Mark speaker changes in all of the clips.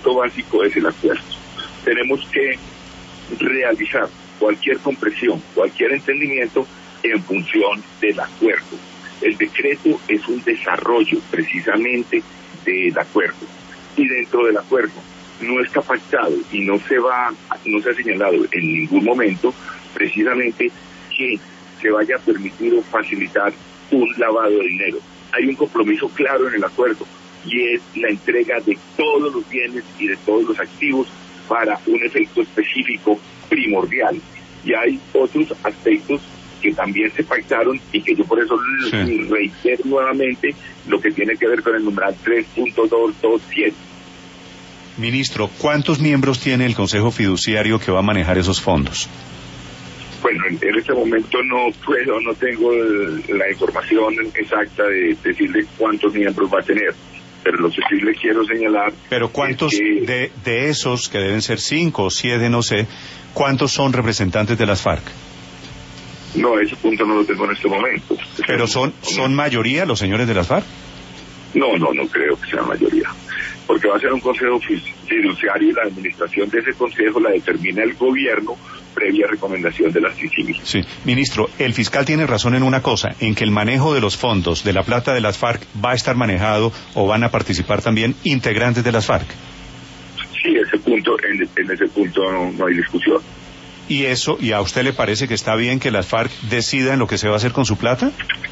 Speaker 1: punto básico es el acuerdo. Tenemos que realizar cualquier compresión, cualquier entendimiento en función del acuerdo. El decreto es un desarrollo precisamente del acuerdo, y dentro del acuerdo no está pactado y no se ha señalado en ningún momento precisamente que se vaya a permitir o facilitar un lavado de dinero. Hay un compromiso claro en el acuerdo, y es la entrega de todos los bienes y de todos los activos para un efecto específico primordial. Y hay otros aspectos que también se pactaron y que yo por eso reitero nuevamente lo que tiene que ver con el numeral 3.227.
Speaker 2: Ministro, ¿cuántos miembros tiene el Consejo Fiduciario que va a manejar esos fondos?
Speaker 1: Bueno, en este momento no tengo la información exacta de decirle cuántos miembros va a tener, pero lo que sí le quiero señalar...
Speaker 2: Pero ¿cuántos de esos, que deben ser 5 o 7, no sé, cuántos son representantes de las FARC?
Speaker 1: No, ese punto no lo tengo en este momento.
Speaker 2: ¿Pero son mayoría los señores de las FARC?
Speaker 1: No creo que sea mayoría, porque va a ser un consejo fiduciario y la administración de ese consejo la determina el gobierno previa recomendación de las CICIG.
Speaker 2: Sí, ministro, el fiscal tiene razón en una cosa, en que el manejo de los fondos de la plata de las FARC va a estar manejado o van a participar también integrantes de las FARC.
Speaker 1: Sí, ese punto, en ese punto no hay discusión.
Speaker 2: ¿Y a usted le parece que está bien que las FARC decidan lo que se va a hacer con su plata?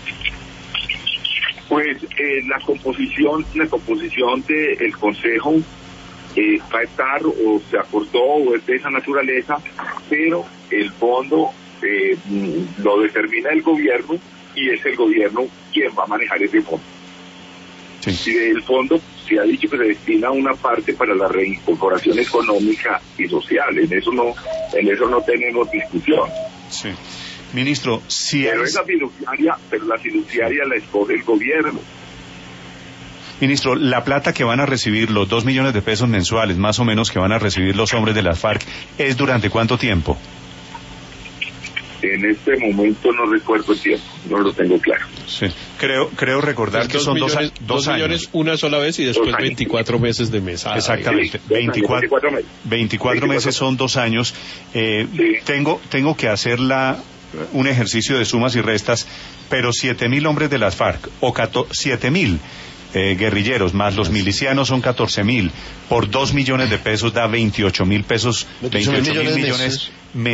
Speaker 1: Pues la composición del consejo va a estar o se acordó o es de esa naturaleza, pero el fondo lo determina el gobierno y es el gobierno quien va a manejar ese fondo.
Speaker 2: Sí.
Speaker 1: Y del fondo se ha dicho que se destina una parte para la reincorporación económica y social. En eso no tenemos discusión.
Speaker 2: Sí. Ministro, pero la fiduciaria la escoge el gobierno. Ministro, la plata que van a recibir, los 2 millones de pesos mensuales, más o menos, que van a recibir los hombres de las FARC, ¿es durante cuánto tiempo?
Speaker 1: En este momento no recuerdo el tiempo, no lo tengo claro.
Speaker 2: Sí, creo recordar que son 2 años.
Speaker 3: 2 millones una sola vez y después 24 meses de mesada.
Speaker 2: Exactamente, 24 meses son 2 años. Tengo que hacer un ejercicio de sumas y restas, pero 7.000 hombres de las FARC, o 7.000 guerrilleros, más los milicianos son 14.000, por 2 millones de pesos da 28.000 pesos, 28.000 millones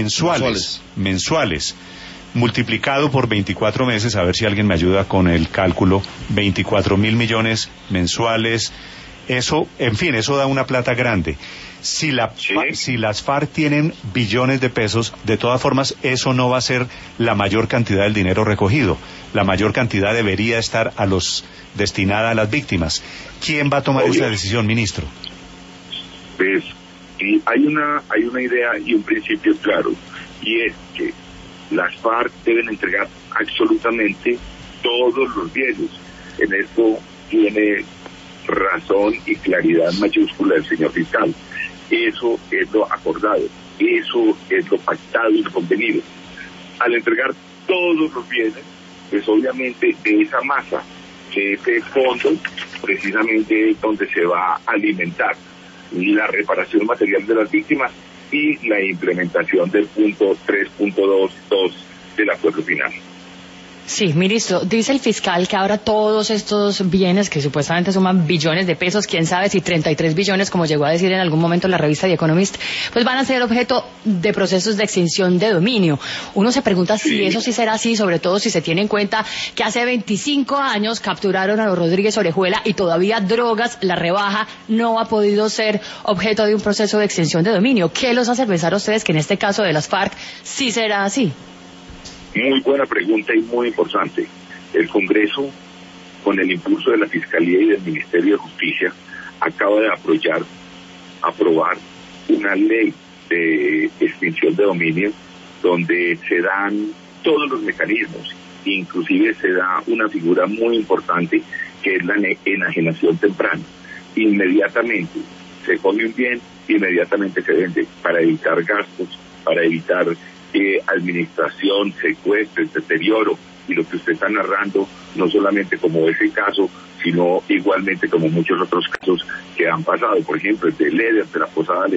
Speaker 2: mensuales, multiplicado por 24 meses, a ver si alguien me ayuda con el cálculo, 24.000 millones mensuales, eso da una plata grande. Si las FARC tienen billones de pesos, de todas formas, eso no va a ser la mayor cantidad del dinero recogido. La mayor cantidad debería estar destinada a las víctimas. ¿Quién va a tomar esa decisión, ministro?
Speaker 1: Pues hay una idea y un principio claro, y es que las FARC deben entregar absolutamente todos los bienes. En esto tiene razón y claridad mayúscula el señor fiscal. Eso es lo acordado, eso es lo pactado y lo convenido. Al entregar todos los bienes, pues obviamente de esa masa, de ese fondo, precisamente es donde se va a alimentar la reparación material de las víctimas y la implementación del punto 3.22 del acuerdo final.
Speaker 4: Sí, ministro, dice el fiscal que ahora todos estos bienes que supuestamente suman billones de pesos, quién sabe si 33 billones, como llegó a decir en algún momento la revista The Economist, pues van a ser objeto de procesos de extinción de dominio. Uno se pregunta si eso sí será así, sobre todo si se tiene en cuenta que hace 25 años capturaron a los Rodríguez Orejuela y todavía drogas, la rebaja, no ha podido ser objeto de un proceso de extinción de dominio. ¿Qué los hace pensar a ustedes que en este caso de las FARC sí será así?
Speaker 1: Muy buena pregunta y muy importante. El Congreso, con el impulso de la Fiscalía y del Ministerio de Justicia, acaba de aprobar una ley de extinción de dominio donde se dan todos los mecanismos, inclusive se da una figura muy importante que es la enajenación temprana. Inmediatamente se coge un bien, inmediatamente se vende para evitar gastos, para evitar administración, secuestro, deterioro y lo que usted está narrando no solamente como ese caso, sino igualmente como muchos otros casos que han pasado, por ejemplo, el de Leder, de la Posada